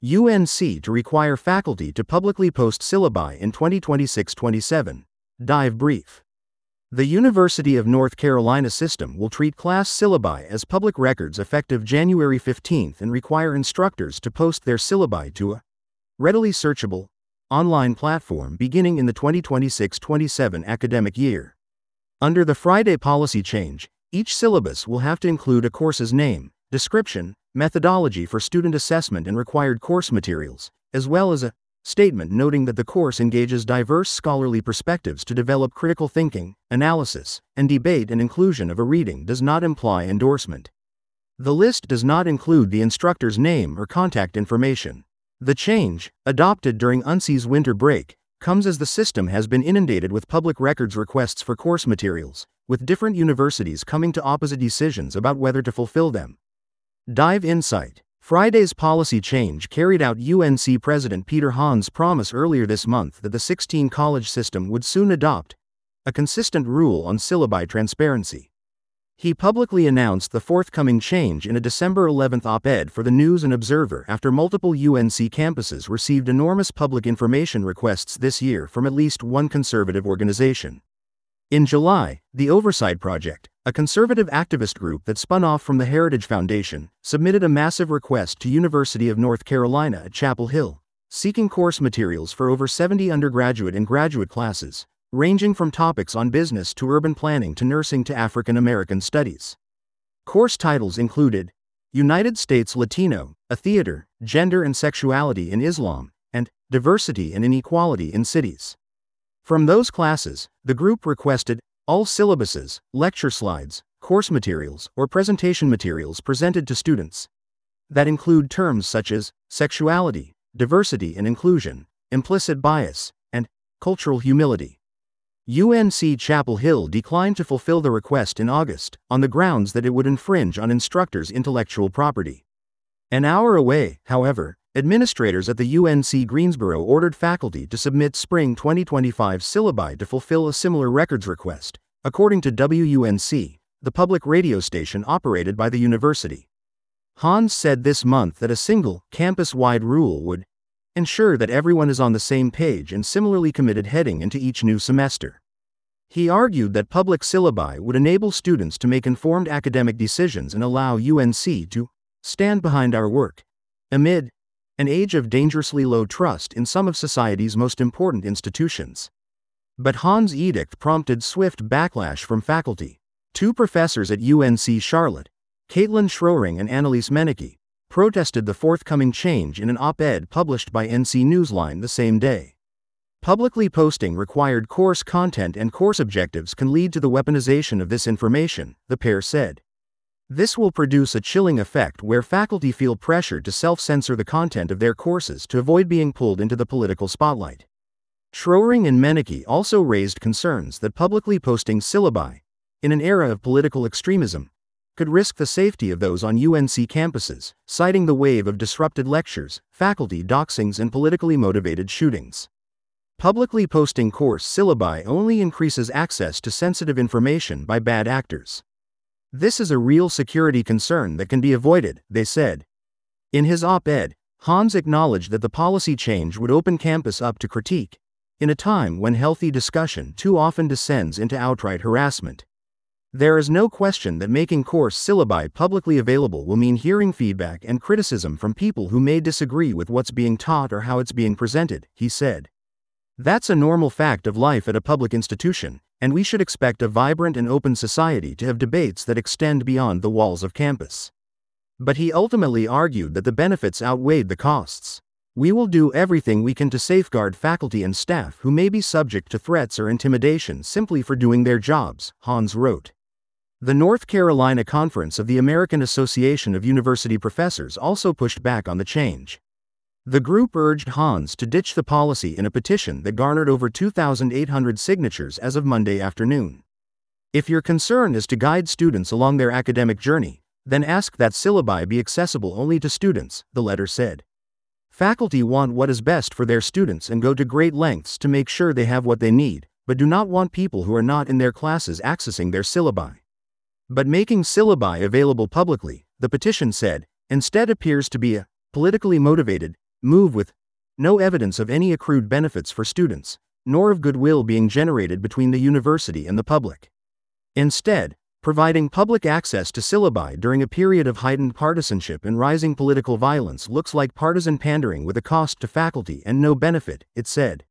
UNC to require faculty to publicly post syllabi in 2026-27. Dive brief. The University of North Carolina system will treat class syllabi as public records effective January 15 and require instructors to post their syllabi to a readily searchable online platform beginning in the 2026-27 academic year. Under the Friday policy change, each syllabus will have to include a course's name, description, methodology for student assessment and required course materials, as well as a statement noting that the course engages diverse scholarly perspectives to develop critical thinking, analysis, and debate, and inclusion of a reading does not imply endorsement. The list does not include the instructor's name or contact information. The change, adopted during UNC's winter break, comes as the system has been inundated with public records requests for course materials, with different universities coming to opposite decisions about whether to fulfill them. Dive Insight. Friday's policy change carried out UNC President Peter Hahn's promise earlier this month that the 16-college system would soon adopt a consistent rule on syllabi transparency. He publicly announced the forthcoming change in a December 11 op-ed for the News and Observer after multiple UNC campuses received enormous public information requests this year from at least one conservative organization. In July, the Oversight Project, a conservative activist group that spun off from the Heritage Foundation, submitted a massive request to University of North Carolina at Chapel Hill, seeking course materials for over 70 undergraduate and graduate classes, ranging from topics on business to urban planning to nursing to African American studies. Course titles included United States Latino, a Theater, Gender and Sexuality in Islam, and Diversity and Inequality in Cities. From those classes, the group requested all syllabuses, lecture slides, course materials, or presentation materials presented to students that include terms such as sexuality, diversity and inclusion, implicit bias, and cultural humility. UNC Chapel Hill declined to fulfill the request in August on the grounds that it would infringe on instructors' intellectual property. An hour away, however, administrators at the UNC Greensboro ordered faculty to submit spring 2025 syllabi to fulfill a similar records request, according to WUNC, the public radio station operated by the university. Hahn said this month that a single, campus-wide rule would ensure that everyone is on the same page and similarly committed heading into each new semester. He argued that public syllabi would enable students to make informed academic decisions and allow UNC to stand behind our work amid an age of dangerously low trust in some of society's most important institutions. But Hahn's edict prompted swift backlash from faculty. Two professors at UNC Charlotte, Caitlin Schroering and Annalise Menike, protested the forthcoming change in an op-ed published by NC Newsline the same day. Publicly posting required course content and course objectives can lead to the weaponization of this information, the pair said. This will produce a chilling effect where faculty feel pressured to self-censor the content of their courses to avoid being pulled into the political spotlight. Schroering and Menike also raised concerns that publicly posting syllabi, in an era of political extremism, could risk the safety of those on UNC campuses, citing the wave of disrupted lectures, faculty doxings and politically motivated shootings. Publicly posting course syllabi only increases access to sensitive information by bad actors. This is a real security concern that can be avoided, they said. In his op-ed, Hans acknowledged that the policy change would open campus up to critique, in a time when healthy discussion too often descends into outright harassment. There is no question that making course syllabi publicly available will mean hearing feedback and criticism from people who may disagree with what's being taught or how it's being presented, he said. That's a normal fact of life at a public institution, and we should expect a vibrant and open society to have debates that extend beyond the walls of campus. But he ultimately argued that the benefits outweighed the costs. We will do everything we can to safeguard faculty and staff who may be subject to threats or intimidation simply for doing their jobs, Hans wrote. The North Carolina Conference of the American Association of University Professors also pushed back on the change. The group urged Hans to ditch the policy in a petition that garnered over 2,800 signatures as of Monday afternoon. If your concern is to guide students along their academic journey, then ask that syllabi be accessible only to students, the letter said. Faculty want what is best for their students and go to great lengths to make sure they have what they need, but do not want people who are not in their classes accessing their syllabi. But making syllabi available publicly, the petition said, instead appears to be a politically motivated move with no evidence of any accrued benefits for students, nor of goodwill being generated between the university and the public. Instead, providing public access to syllabi during a period of heightened partisanship and rising political violence looks like partisan pandering with a cost to faculty and no benefit, it said.